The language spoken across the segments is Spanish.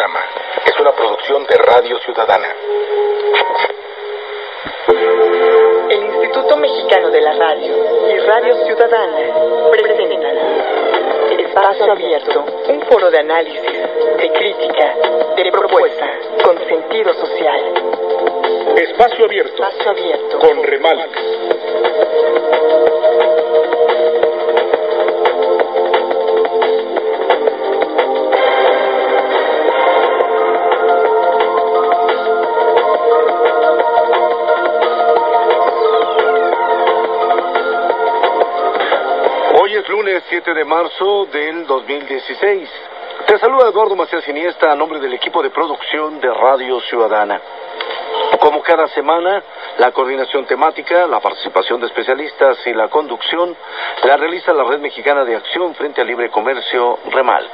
programa es una producción de Radio Ciudadana. El Instituto Mexicano de la Radio y Radio Ciudadana presentan Espacio Abierto, un foro de análisis, de crítica, de propuesta, con sentido social. Espacio Abierto, Espacio Abierto, con Remalc. Hoy es lunes 7 de marzo del 2016. Te saluda Eduardo Macías Iniesta a nombre del equipo de producción de Radio Ciudadana. Como cada semana, la coordinación temática, la participación de especialistas y la conducción la realiza la Red Mexicana de Acción frente al Libre Comercio, Remalc.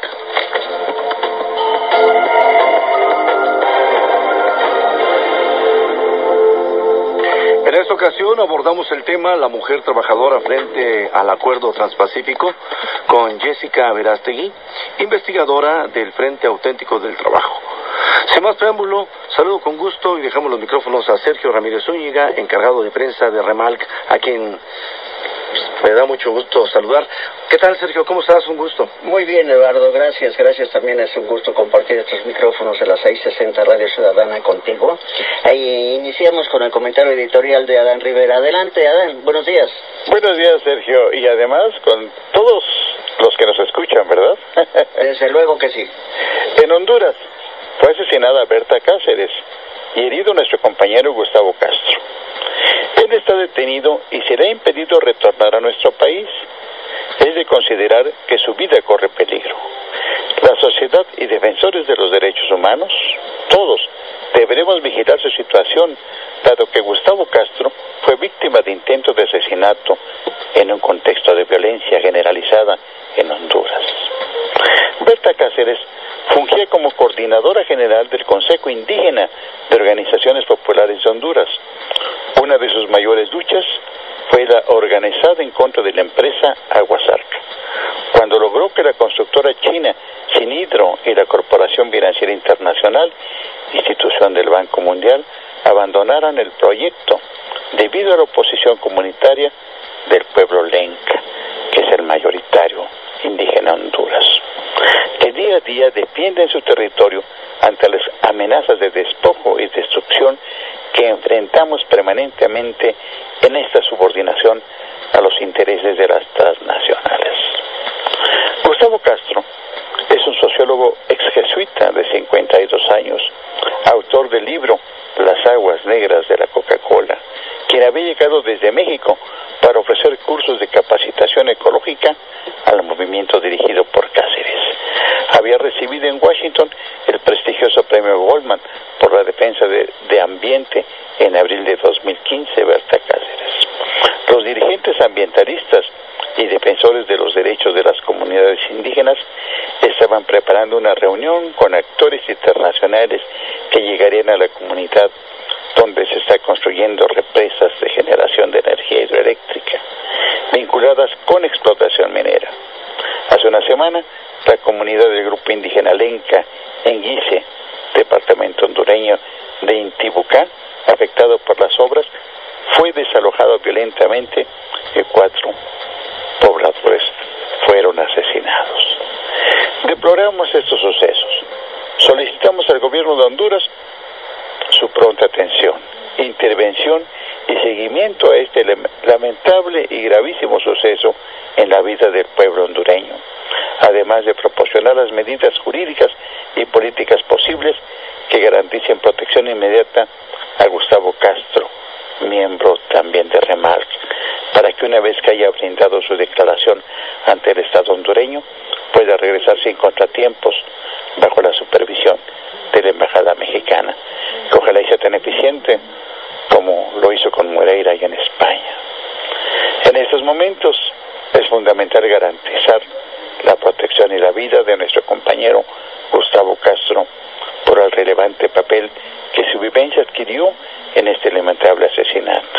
En esta ocasión abordamos el tema La mujer trabajadora frente al Acuerdo Transpacífico con Jessica Verástegui, investigadora del Frente Auténtico del Trabajo. Sin más preámbulo, saludo con gusto y dejamos los micrófonos a Sergio Ramírez Zúñiga, encargado de prensa de Remalc, a quien me da mucho gusto saludar. ¿Qué tal, Sergio? ¿Cómo estás? Un gusto. Muy bien, Eduardo. Gracias también. Es un gusto compartir estos micrófonos de la 660 Radio Ciudadana contigo. Ahí iniciamos con el comentario editorial de Adán Rivera. Adelante, Adán. Buenos días. Buenos días, Sergio. Y además con todos los que nos escuchan, ¿verdad? Desde luego que sí. En Honduras fue asesinada Berta Cáceres y herido nuestro compañero Gustavo Castro. Él está detenido y se le ha impedido retornar a nuestro país. Es de considerar que su vida corre peligro. La sociedad y defensores de los derechos humanos, todos, deberemos vigilar su situación, dado que Gustavo Castro fue víctima de intentos de asesinato en un contexto de violencia generalizada en Honduras. Berta Cáceres fungía como coordinadora general del Consejo Indígena de Organizaciones Populares de Honduras. Una de sus mayores luchas fue la organizada en contra de la empresa Aguasarca, cuando logró que la constructora china Sinhidro y la Corporación Financiera Internacional, institución del Banco Mundial, abandonaran el proyecto debido a la oposición comunitaria del pueblo Lenca, que es el mayoritario indígena en Honduras, que día a día defienden su territorio ante las amenazas de despojo y destrucción que enfrentamos permanentemente en esta subordinación a los intereses de las transnacionales. Gustavo Castro es un sociólogo exjesuita de 52 años, autor del libro Las aguas negras de la Coca-Cola, quien había llegado desde México para ofrecer cursos de capacitación ecológica al movimiento dirigido por Cáceres. Había recibido en Washington el prestigioso premio Goldman por la defensa de ambiente en abril de 2015, Berta Cáceres. Los dirigentes ambientalistas y defensores de los derechos de las comunidades indígenas estaban preparando una reunión con actores internacionales que llegarían a la comunidad donde se está construyendo represas de generación de energía hidroeléctrica vinculadas con explotación minera. Hace una semana, la comunidad del grupo indígena Lenca en Guise, departamento hondureño de Intibucá, afectado por las obras, fue desalojado violentamente y 4 pobladores fueron asesinados. Deploramos estos sucesos. Solicitamos al gobierno de Honduras su pronta atención, intervención y seguimiento a este lamentable y gravísimo suceso en la vida del pueblo hondureño, además de proporcionar las medidas jurídicas y políticas posibles que garanticen protección inmediata a Gustavo Castro, miembro también de Remalc, para que una vez que haya brindado su declaración ante el Estado hondureño, pueda regresar sin contratiempos bajo la supervisión de la Embajada Mexicana, que ojalá sea tan eficiente como lo hizo con Moreira y en España. En estos momentos es fundamental garantizar la protección y la vida de nuestro compañero Gustavo Castro por el relevante papel que su vivencia adquirió en este lamentable asesinato.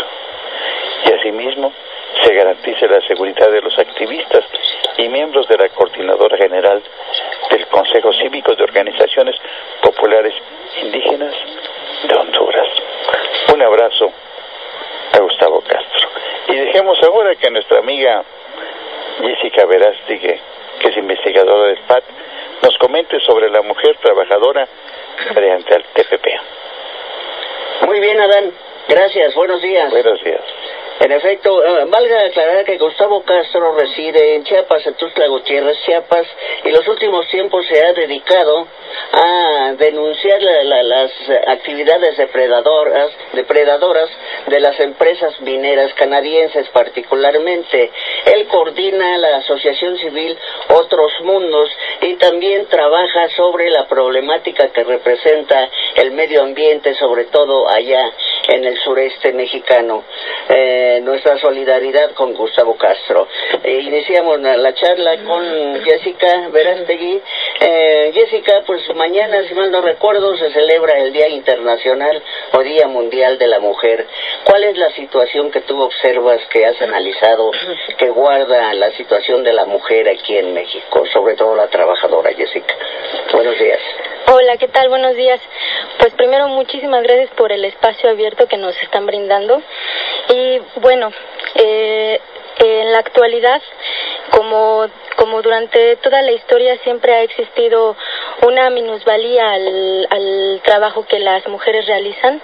Y asimismo se garantice la seguridad de los activistas y miembros de la Coordinadora General del consejos cívicos de organizaciones populares indígenas de Honduras. Un abrazo a Gustavo Castro. Y dejemos ahora que nuestra amiga Jessica Verástegui, que es investigadora del PAT, nos comente sobre la mujer trabajadora frente al TPP. Muy bien, Adán. Gracias. Buenos días. Buenos días. En efecto, valga aclarar que Gustavo Castro reside en Chiapas, en Tuxtla Gutiérrez, Chiapas, y los últimos tiempos se ha dedicado a denunciar las actividades depredadoras de las empresas mineras canadienses particularmente. Él coordina la asociación civil Otros Mundos y también trabaja sobre la problemática que representa el medio ambiente, sobre todo allá en el sureste mexicano. Nuestra solidaridad con Gustavo Castro. Iniciamos la charla con Jessica Verástegui. Jessica, pues mañana, si mal no recuerdo, se celebra el Día Internacional o Día Mundial de la Mujer. ¿Cuál es la situación que tú observas, que has analizado, que guarda la situación de la mujer aquí en México, sobre todo la trabajadora, Jessica? Buenos días. Hola, ¿qué tal? Buenos días. Pues primero, muchísimas gracias por el espacio abierto que nos están brindando. Y bueno, en la actualidad, como durante toda la historia siempre ha existido una minusvalía al trabajo que las mujeres realizan,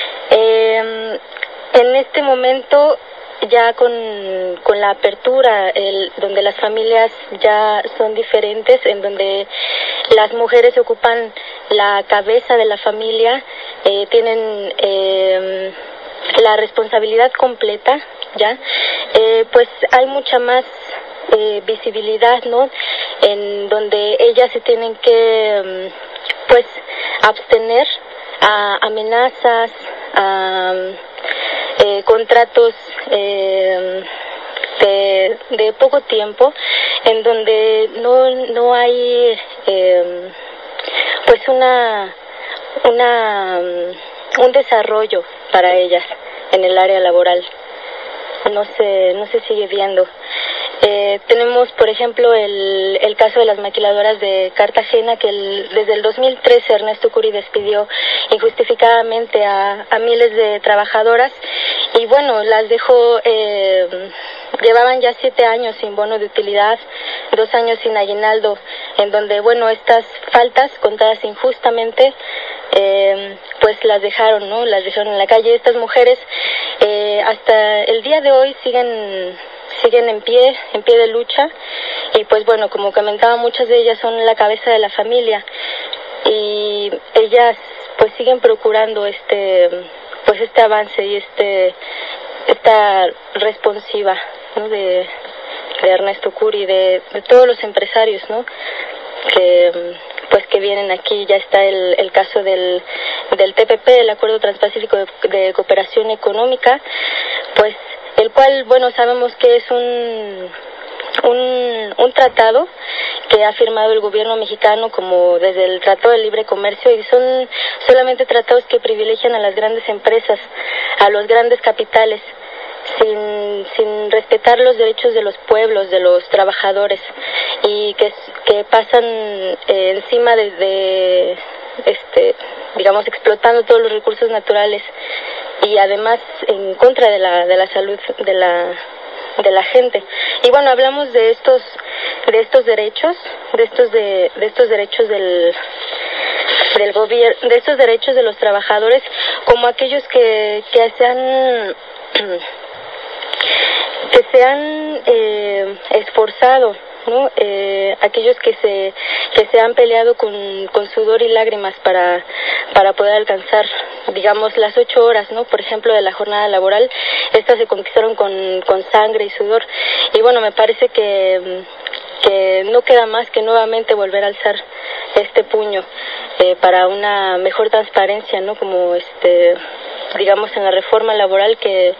en este momento, ya con la apertura, donde las familias ya son diferentes, en donde las mujeres ocupan la cabeza de la familia, tienen la responsabilidad completa, ya, pues hay mucha más visibilidad, ¿no? En donde ellas se tienen que, pues, abstener a amenazas, a contratos de poco tiempo, en donde no hay pues un desarrollo para ellas en el área laboral. No se sigue viendo. Tenemos, por ejemplo, el caso de las maquiladoras de Cartagena, que desde el 2013 Ernesto Curi despidió injustificadamente a miles de trabajadoras, y bueno, las dejó, llevaban ya 7 años sin bono de utilidad, 2 años sin aguinaldo, en donde, bueno, estas faltas contadas injustamente, pues las dejaron, ¿no? Las dejaron en la calle. Estas mujeres hasta el día de hoy siguen en pie de lucha, y pues bueno, como comentaba, muchas de ellas son la cabeza de la familia, y ellas pues siguen procurando este avance y esta responsiva, ¿no? de Ernesto Curi, de todos los empresarios, ¿no? Que vienen aquí. Ya está el caso del TPP, el Acuerdo Transpacífico de Cooperación Económica, pues el cual, bueno, sabemos que es un tratado que ha firmado el gobierno mexicano, como desde el Tratado de Libre Comercio, y son solamente tratados que privilegian a las grandes empresas, a los grandes capitales, sin respetar los derechos de los pueblos, de los trabajadores, y que pasan encima digamos, explotando todos los recursos naturales, y además en contra de la salud de la gente. Y bueno, hablamos de estos derechos, de estos derechos del gobierno, de estos derechos de los trabajadores, como aquellos que se han esforzado, ¿no? Aquellos que se han peleado con sudor y lágrimas para poder alcanzar, digamos, las 8 horas, ¿no? Por ejemplo, de la jornada laboral. Estas se conquistaron con sangre y sudor, y bueno, me parece que no queda más que nuevamente volver a alzar este puño para una mejor transparencia, ¿no? Como digamos, en la reforma laboral que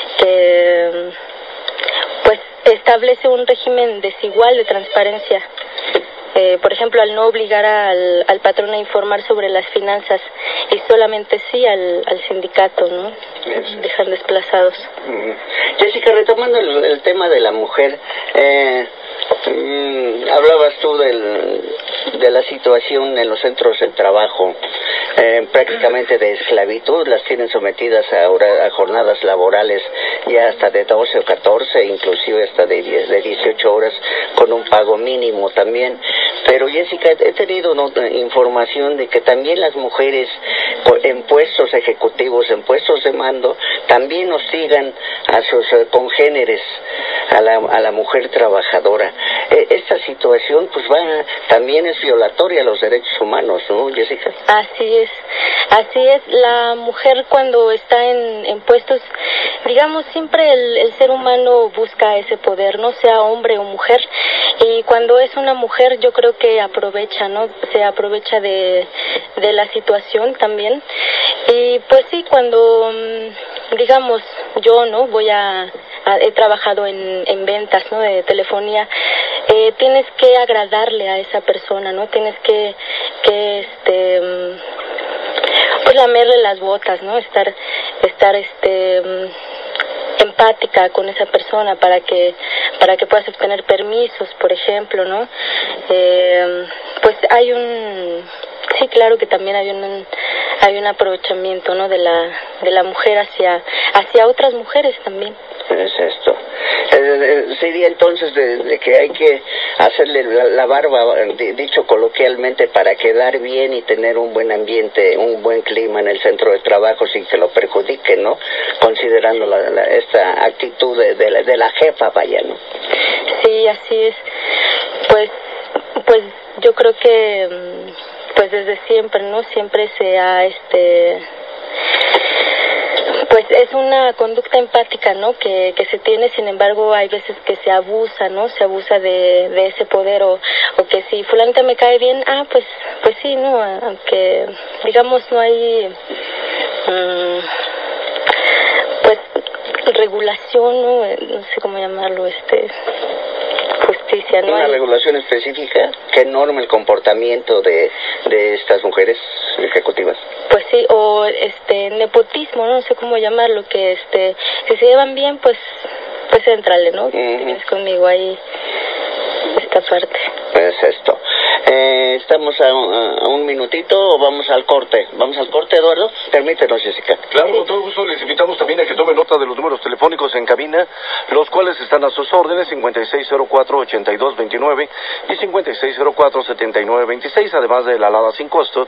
pues establece un régimen desigual de transparencia. Por ejemplo, al no obligar al patrón a informar sobre las finanzas, y solamente sí al sindicato, ¿no? Dejan desplazados. Jessica, retomando el tema de la mujer, hablabas tú la situación en los centros de trabajo, prácticamente de esclavitud. Las tienen sometidas a jornadas laborales ya hasta de 12 o 14, inclusive hasta de 18 horas, con un pago mínimo también. Pero Jessica, he tenido información de que también las mujeres en puestos ejecutivos, en puestos de mando, también hostigan a sus congéneres, a la mujer trabajadora. Esta situación pues también es violatoria a los derechos humanos, ¿no, Jessica? Así es. La mujer cuando está en puestos, digamos, siempre el ser humano busca ese poder, no sea hombre o mujer, y cuando es una mujer yo creo que aprovecha, ¿no? Se aprovecha de la situación también. Y pues sí, cuando digamos yo, ¿no? He trabajado en ventas, ¿no? De telefonía. Tienes que agradarle a esa persona, ¿no? Tienes que pues lamerle las botas, ¿no? Estar empática con esa persona para que puedas obtener permisos, por ejemplo, ¿no? Pues sí, claro que también hay un aprovechamiento, ¿no? de la mujer hacia otras mujeres también. Es esto. Sería entonces de que hay que hacerle la barba, dicho coloquialmente, para quedar bien y tener un buen ambiente, un buen clima en el centro de trabajo sin que lo perjudique, ¿no? Considerando esta actitud de la jefa, vaya, ¿no? Sí, así es. Pues yo creo que pues desde siempre, ¿no? Siempre se ha pues es una conducta empática, ¿no? Que se tiene. Sin embargo, hay veces que se abusa, ¿no? Se abusa de ese poder, o que si fulanita me cae bien, pues sí, ¿no? Aunque digamos no hay pues regulación, ¿no? No sé cómo llamarlo, justicia, ¿no? Una regulación específica que norme el comportamiento de estas mujeres ejecutivas. Pues sí, o nepotismo, no sé cómo llamarlo, que si se llevan bien, pues éntrale, ¿no? Tienes conmigo ahí esta parte. Pues esto. Estamos a un minutito o vamos al corte. Vamos al corte, Eduardo. Permítenos, Jessica. Claro, con todo gusto. Les invitamos también a que tomen nota de los números telefónicos en cabina, los cuales están a sus órdenes: 5604-8229 y 5604-7926, además de la alada sin costo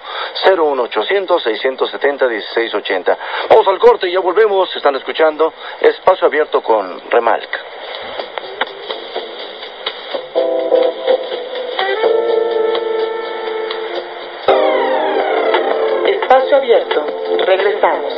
01800-670-1680. Vamos al corte y ya volvemos. Están escuchando Espacio Abierto con Remalc. Espacio Abierto. Regresamos.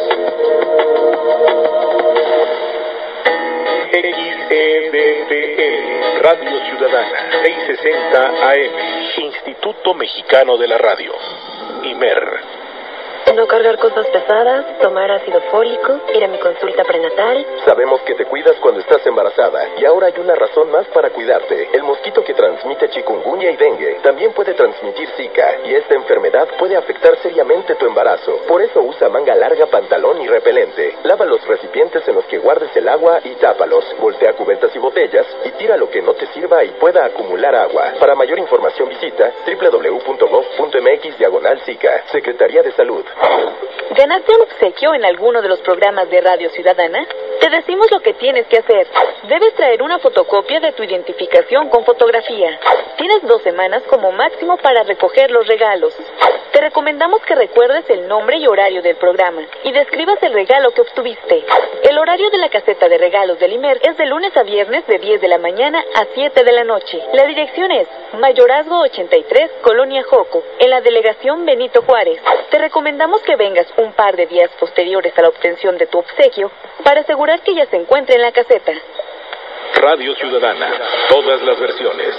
XEDTL, Radio Ciudadana, 660 AM, Instituto Mexicano de la Radio, IMER. No cargar cosas pesadas, tomar ácido fólico, ir a mi consulta prenatal. Sabemos que te cuidas cuando estás embarazada y ahora hay una razón más para cuidarte. El mosquito que transmite chikungunya y dengue también puede transmitir Zika y esta enfermedad puede afectar seriamente tu embarazo. Por eso usa manga larga, pantalón y repelente. Lava los recipientes en los que guardes el agua y tápalos. Voltea cubetas y botellas y tira lo que no te sirva y pueda acumular agua. Para mayor información visita www.gov.mx/Zika. Secretaría de Salud. ¿Ganaste un obsequio en alguno de los programas de Radio Ciudadana? Te decimos lo que tienes que hacer. Debes traer una fotocopia de tu identificación con fotografía. Tienes 2 semanas como máximo para recoger los regalos. Te recomendamos que recuerdes el nombre y horario del programa y describas el regalo que obtuviste. El horario de la caseta de regalos del IMER es de lunes a viernes de 10 de la mañana a 7 de la noche. La dirección es Mayorazgo 83, Colonia Joco, en la delegación Benito Juárez. Te recomendamos que vengas un par de días posteriores a la obtención de tu obsequio para asegurar que ya se encuentre en la caseta. Radio Ciudadana, todas las versiones.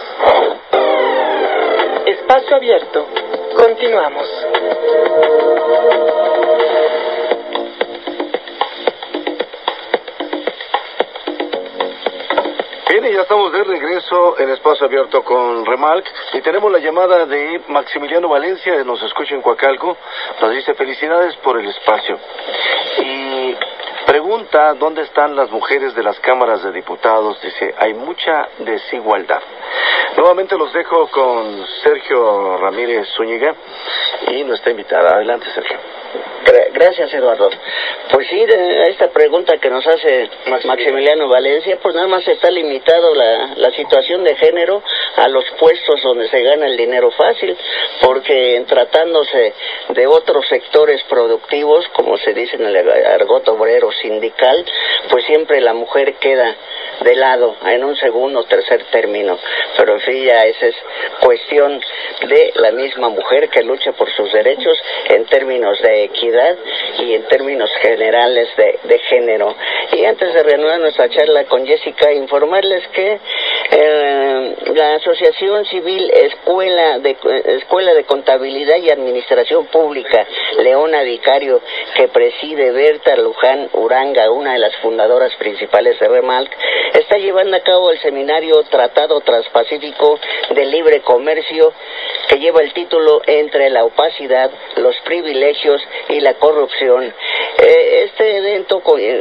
Espacio Abierto. Continuamos. Bien, y ya estamos de regreso en Espacio Abierto con Remalc y tenemos la llamada de Maximiliano Valencia, nos escucha en Coacalco, nos dice felicidades por el espacio y pregunta, ¿dónde están las mujeres de las cámaras de diputados? Dice, hay mucha desigualdad. Nuevamente los dejo con Sergio Ramírez Zúñiga y nuestra invitada. Adelante, Sergio. Gracias, Eduardo. Pues sí, esta pregunta que nos hace Maximiliano Valencia, pues nada más está limitado la situación de género a los puestos donde se gana el dinero fácil, porque en tratándose de otros sectores productivos, como se dice en el argot obrero sindical, pues siempre la mujer queda de lado en un segundo o tercer término, pero en fin, ya esa es cuestión de la misma mujer que lucha por sus derechos en términos de equidad y en términos generales de género. Y antes de reanudar nuestra charla con Jessica, informarles que la Asociación Civil Escuela de Contabilidad y Administración Pública Leona Vicario, que preside Berta Luján Uranga, una de las fundadoras principales de Remalc, está llevando a cabo el seminario Tratado Transpacífico de Libre Comercio, que lleva el título Entre la opacidad, los privilegios y la corrupción. Este evento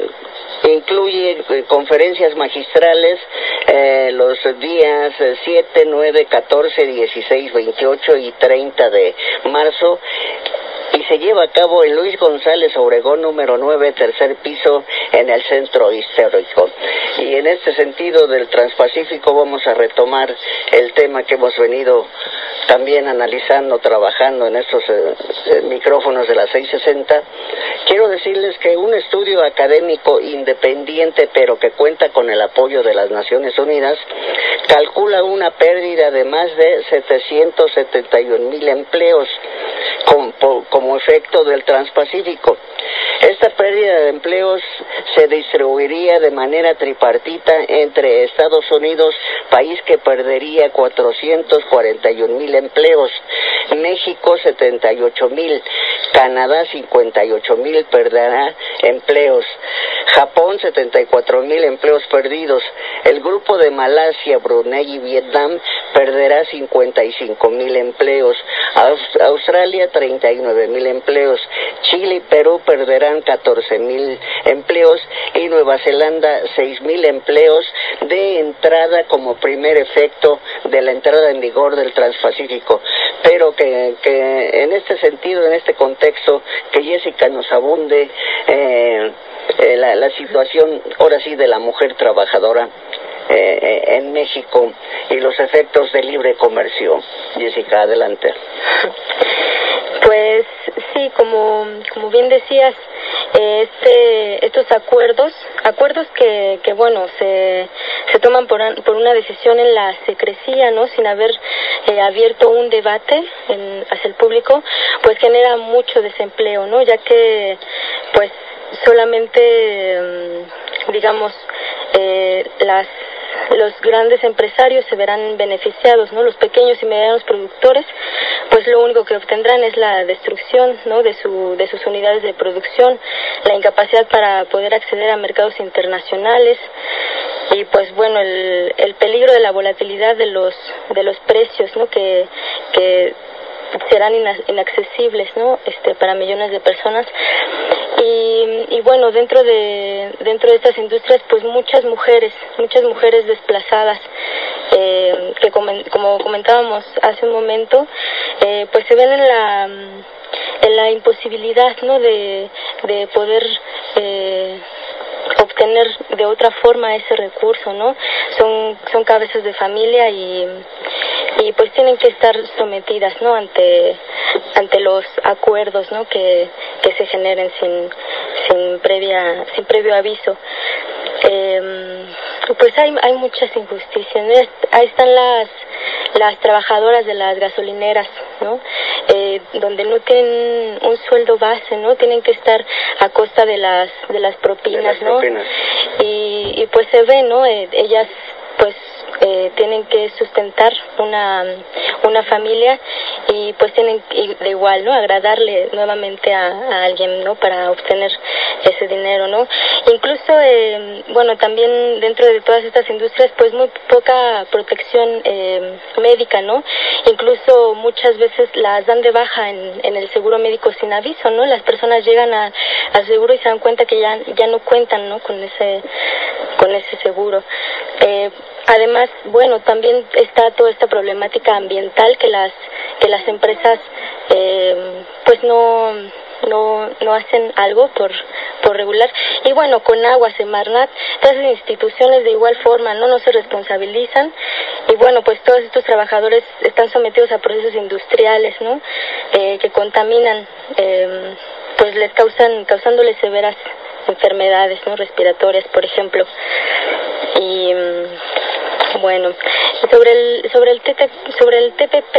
incluye conferencias magistrales los días 7, 9, 14, 16, 28 y 30 de marzo, y se lleva a cabo en Luis González Obregón, número 9, tercer piso, en el centro histórico. Y en este sentido del Transpacífico vamos a retomar el tema que hemos venido también analizando, trabajando en estos micrófonos de la 660. Quiero decirles que un estudio académico independiente, pero que cuenta con el apoyo de las Naciones Unidas, calcula una pérdida de más de 771,000 empleos como efecto del Transpacífico. Esta pérdida de empleos se distribuiría de manera tripartita entre Estados Unidos, país que perdería 441,000 empleos, México 78,000, Canadá 58,000 perderá empleos, Japón 74,000 empleos perdidos, el grupo de Malasia, Brunei y Vietnam perderá 55,000 empleos, Australia 39,000 empleos, Chile y Perú perderán 14,000 empleos y Nueva Zelanda 6,000 empleos de entrada como primer efecto de la entrada en vigor del Transpacífico. Pero que en este sentido, en este contexto, que Jessica nos abunde la situación, ahora sí, de la mujer trabajadora en México y los efectos del libre comercio. Jessica, adelante. Pues sí, como bien decías, estos acuerdos que bueno, se toman por una decisión en la secrecía, ¿no? Sin haber abierto un debate hacia el público, pues genera mucho desempleo, ¿no? Ya que pues solamente digamos los grandes empresarios se verán beneficiados, ¿no? Los pequeños y medianos productores, pues lo único que obtendrán es la destrucción, ¿no? de sus unidades de producción, la incapacidad para poder acceder a mercados internacionales y pues bueno, el peligro de la volatilidad de los precios, ¿no? que serán inaccesibles, ¿no? Para millones de personas. Y bueno, dentro de estas industrias, pues muchas mujeres desplazadas, que como comentábamos hace un momento, pues se ven en la imposibilidad, ¿no? de poder obtener de otra forma ese recurso, ¿no? Son cabezas de familia y pues tienen que estar sometidas, ¿no? ante los acuerdos, ¿no? que se generen sin previo aviso. Pues hay muchas injusticias, ¿no? Ahí están las trabajadoras de las gasolineras, ¿no? Donde no tienen un sueldo base, ¿no? Tienen que estar a costa de las propinas, ¿no? Y pues se ve, ¿no? Ellas pues tienen que sustentar una familia y pues tienen de igual, ¿no? Agradarle nuevamente a alguien, ¿no? Para obtener ese dinero, ¿no? Incluso, bueno, también dentro de todas estas industrias, pues muy poca protección médica, ¿no? Incluso muchas veces las dan de baja en el seguro médico sin aviso, ¿no? Las personas llegan al seguro y se dan cuenta que ya no cuentan, ¿no? Con ese seguro. Además, bueno, también está toda esta problemática ambiental que las empresas pues no hacen algo por regular. Y bueno, con Agua, Semarnat, todas las instituciones de igual forma no se responsabilizan, y bueno, pues todos estos trabajadores están sometidos a procesos industriales, ¿no? Que contaminan, pues les causándoles severas enfermedades, ¿no? Respiratorias, por ejemplo. Y bueno, sobre el TPP,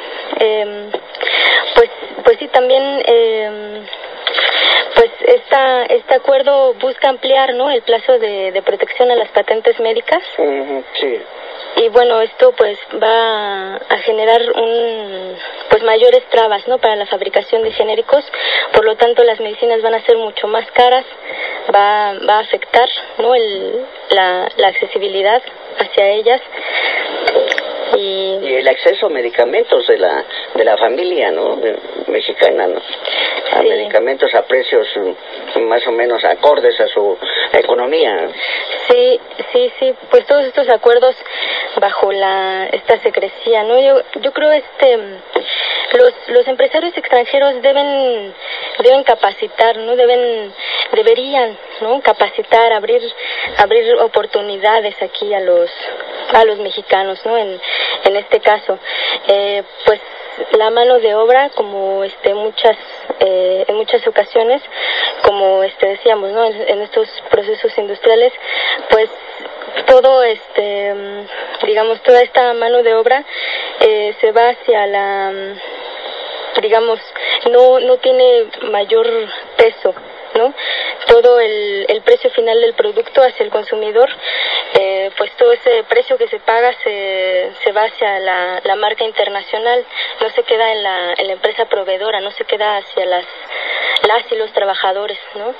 pues sí, también pues este acuerdo busca ampliar, ¿no? El plazo de protección a las patentes médicas. Sí. Y bueno, esto pues va a generar pues mayores trabas, ¿no? Para la fabricación de genéricos. Por lo tanto, las medicinas van a ser mucho más caras, va a afectar, ¿no? La accesibilidad hacia ellas. Y el acceso a medicamentos de la familia, ¿no? Mexicana, ¿no? A sí. Medicamentos a precios más o menos acordes a su economía. Sí, pues todos estos acuerdos bajo esta secrecía, ¿no? Yo creo los empresarios extranjeros deben capacitar, ¿no? Deberían, ¿no? Capacitar, abrir oportunidades aquí a los mexicanos, ¿no? En este caso, pues la mano de obra, como en muchas ocasiones, como decíamos, ¿no? En estos procesos industriales, pues todo digamos, toda esta mano de obra se va hacia digamos, no tiene mayor peso, ¿no? Todo el precio final del producto hacia el consumidor, pues todo ese precio que se paga se va hacia la marca internacional, no se queda en la empresa proveedora, no se queda hacia las y los trabajadores, ¿no?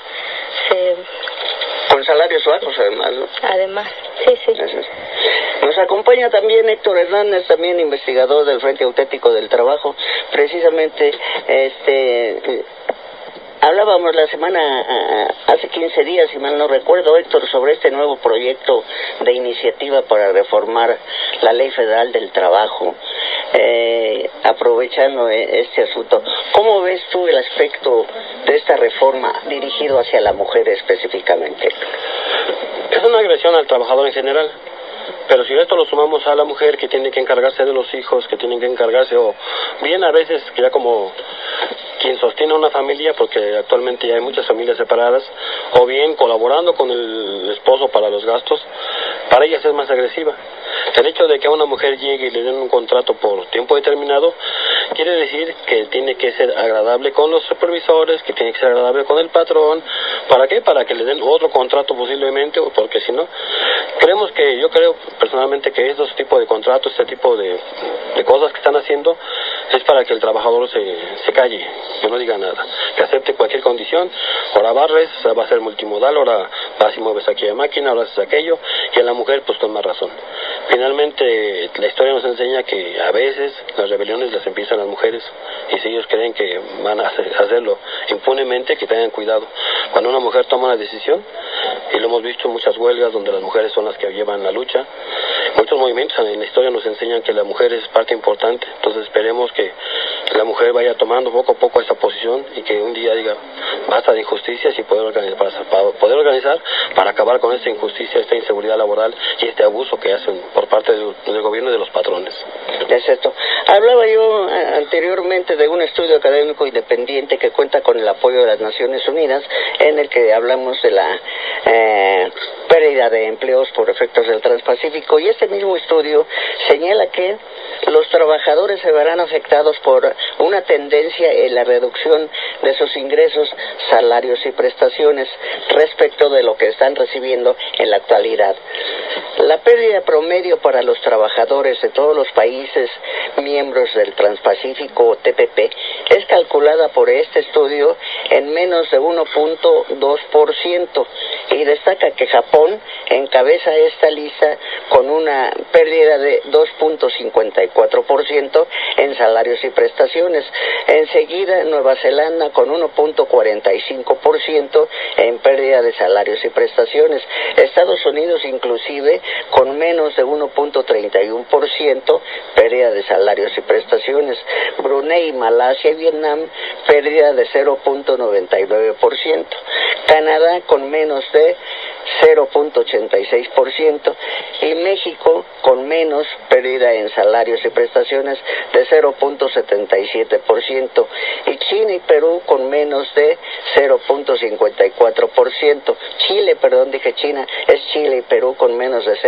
Con salarios bajos, además, ¿no? Además, sí. Gracias. Nos acompaña también Héctor Hernández, también investigador del Frente Auténtico del Trabajo. Precisamente, hablábamos la semana, hace 15 días, si mal no recuerdo, Héctor, sobre este nuevo proyecto de iniciativa para reformar la Ley Federal del Trabajo. Aprovechando este asunto, ¿cómo ves tú el aspecto de esta reforma dirigido hacia la mujer específicamente? Es una agresión al trabajador en general. Pero si esto lo sumamos a la mujer, que tiene que encargarse de los hijos, que tienen que encargarse, o bien a veces que ya como quien sostiene una familia, porque actualmente ya hay muchas familias separadas, o bien colaborando con el esposo para los gastos, para ellas es más agresiva. El hecho de que a una mujer llegue y le den un contrato por tiempo determinado, quiere decir que tiene que ser agradable con los supervisores, que tiene que ser agradable con el patrón. ¿Para qué? Para que le den otro contrato posiblemente, o porque si no, yo creo personalmente que estos tipos de contratos, este tipo de cosas que están haciendo, es para que el trabajador se calle, que no diga nada, que acepte cualquier condición. Ahora barres, va a ser multimodal, ahora vas y mueves aquella máquina, ahora haces aquello, y a la mujer pues con más razón. Finalmente la historia nos enseña que a veces las rebeliones las empiezan las mujeres, y si ellos creen que van a hacerlo impunemente, que tengan cuidado. Cuando una mujer toma una decisión, y lo hemos visto en muchas huelgas donde las mujeres son las que llevan la lucha, muchos movimientos en la historia nos enseñan que la mujer es parte importante. Entonces esperemos que la mujer vaya tomando poco a poco esa posición, y que un día diga basta de injusticias, y poder organizar para acabar con esta injusticia, esta inseguridad laboral y este abuso que hacen por parte del gobierno y de los patrones. Es esto. Hablaba yo anteriormente de un estudio académico independiente que cuenta con el apoyo de las Naciones Unidas, en el que hablamos de la pérdida de empleos por efectos del Transpacífico, y este mismo estudio señala que los trabajadores se verán afectados por una tendencia en la reducción de sus ingresos, salarios y prestaciones respecto de lo que están recibiendo en la actualidad. La pérdida promedio para los trabajadores de todos los países miembros del Transpacífico o TPP es calculada por este estudio en menos de 1.2% y destaca que Japón encabeza esta lista con una pérdida de 2.54% en salarios y prestaciones. Enseguida Nueva Zelanda con 1.45% en pérdida de salarios y prestaciones. Estados Unidos inclusive con menos de 1.31% pérdida de salarios y prestaciones. Brunei, Malasia y Vietnam pérdida de 0.99%. Canadá con menos de 0.86% y México con menos pérdida en salarios y prestaciones de 0.77% y China y Perú con menos de 0.54%. China, es Chile y Perú con menos de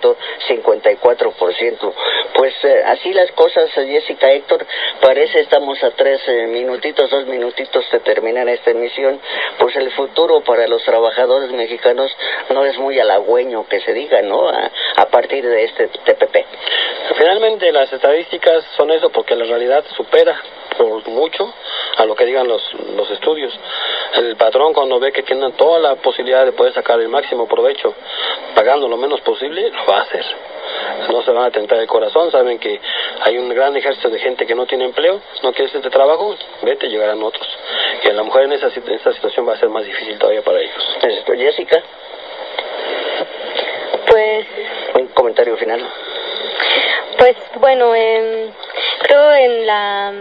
0.54%. Pues así las cosas, Jessica, Héctor, parece estamos a 2 minutitos de terminar esta emisión. Pues el futuro para los trabajadores mexicanos no es muy halagüeño que se diga, ¿no? A partir de este TPP. Finalmente las estadísticas son eso, porque la realidad supera por mucho a lo que digan los estudios. El patrón, cuando ve que tiene toda la posibilidad de poder sacar el máximo provecho pagando lo menos posible, lo va a hacer. No se van a tentar el corazón, saben que hay un gran ejército de gente que no tiene empleo, no quiere este trabajo, vete, llegarán otros. Y a la mujer en esta situación va a ser más difícil todavía para ellos. Jessica, pues un comentario final. Pues bueno, creo en la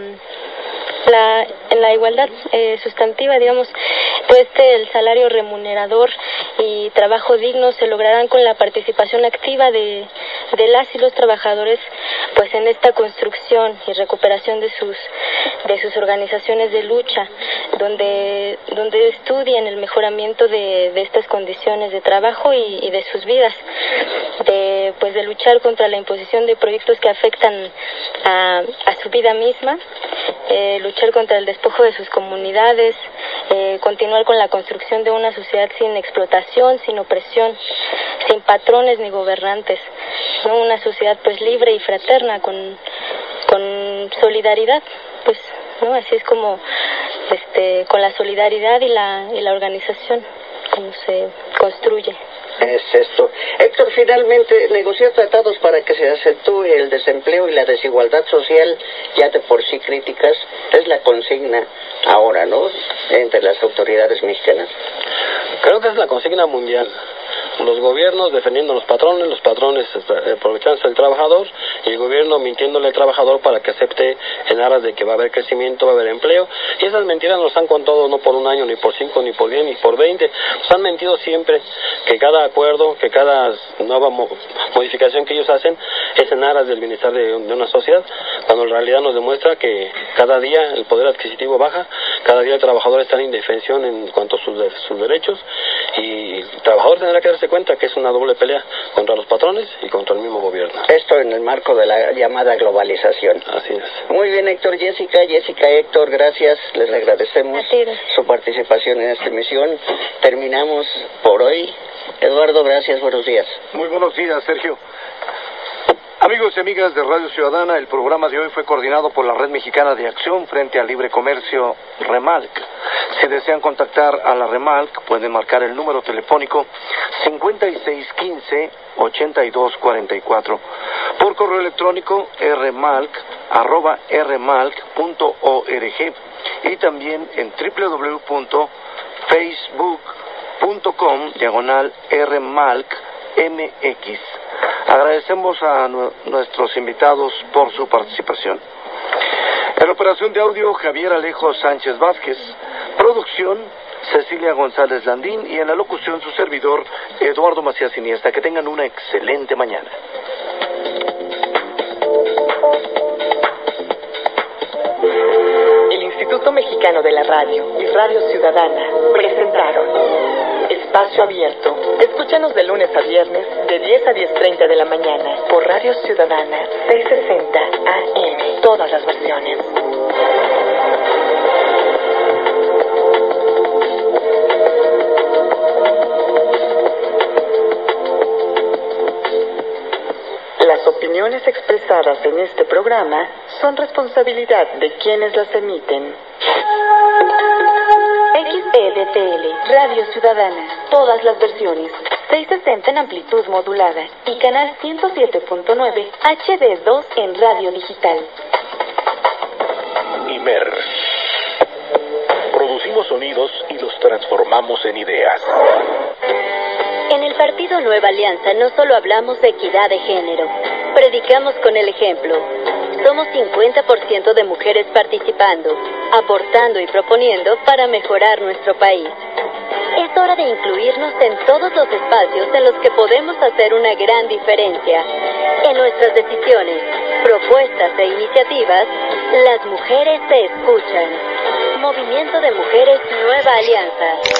igualdad sustantiva, digamos, pues el salario remunerador y trabajo digno se lograrán con la participación activa de las y los trabajadores, pues en esta construcción y recuperación de sus organizaciones de lucha, donde estudien el mejoramiento de estas condiciones de trabajo y de sus vidas, de luchar contra la imposición de proyectos que afectan a su vida misma, luchar contra el despojo de sus comunidades, continuar con la construcción de una sociedad sin explotación, sin opresión, sin patrones ni gobernantes, ¿no? Una sociedad pues libre y fraterna con solidaridad, pues, ¿no? Así es como con la solidaridad y la organización como se construye. Es esto. Héctor, finalmente, negociar tratados para que se acentúe el desempleo y la desigualdad social, ya de por sí críticas, es la consigna ahora, ¿no?, entre las autoridades mexicanas. Creo que es la consigna mundial. Los gobiernos defendiendo a los patrones aprovechándose del trabajador, y el gobierno mintiéndole al trabajador para que acepte en aras de que va a haber crecimiento, va a haber empleo. Y esas mentiras nos han contado no por un año, ni por 5, ni por 10, ni por 20. Nos han mentido siempre que cada acuerdo, que cada nueva modificación que ellos hacen es en aras del bienestar de una sociedad, cuando en realidad nos demuestra que cada día el poder adquisitivo baja, cada día el trabajador está en indefensión en cuanto a sus derechos, y el trabajador tendrá que darse cuenta que es una doble pelea contra los patrones y contra el mismo gobierno. Esto en el marco de la llamada globalización. Así es. Muy bien, Héctor, Jessica, Héctor, gracias, les agradecemos su participación en esta emisión. Terminamos por hoy. Eduardo, gracias, buenos días. Muy buenos días, Sergio. Amigos y amigas de Radio Ciudadana, el programa de hoy fue coordinado por la Red Mexicana de Acción frente al Libre Comercio, REMALC. Si desean contactar a la REMALC, pueden marcar el número telefónico 5615-8244. Por correo electrónico rmalc@rmalc.org y también en www.facebook.com/rmalcmx. Agradecemos a nuestros invitados por su participación. En la operación de audio, Javier Alejo Sánchez Vázquez. Producción, Cecilia González Landín. Y en la locución, su servidor, Eduardo Macías Iniesta. Que tengan una excelente mañana. El Instituto Mexicano de la Radio y Radio Ciudadana presentaron Espacio Abierto. Escúchanos de lunes a viernes de 10 a 10:30 de la mañana por Radio Ciudadana 660 todas las versiones. Las opiniones expresadas en este programa son responsabilidad de quienes las emiten. XEDTL, Radio Ciudadana, todas las versiones, 660 en amplitud modulada y canal 107.9 HD2 en radio digital. Imer. Producimos sonidos y los transformamos en ideas. En el Partido Nueva Alianza no solo hablamos de equidad de género, predicamos con el ejemplo. Somos 50% de mujeres participando, aportando y proponiendo para mejorar nuestro país. Es hora de incluirnos en todos los espacios en los que podemos hacer una gran diferencia. En nuestras decisiones, propuestas e iniciativas, las mujeres se escuchan. Movimiento de Mujeres Nueva Alianza.